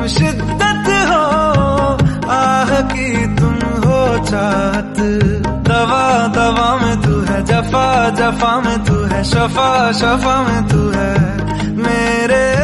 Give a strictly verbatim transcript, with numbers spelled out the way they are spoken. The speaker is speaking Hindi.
शिद्दत हो आह की, तुम हो चाहत। दवा दवा में तू है, जफा जफा में तू है, शफा शफा में तू है मेरे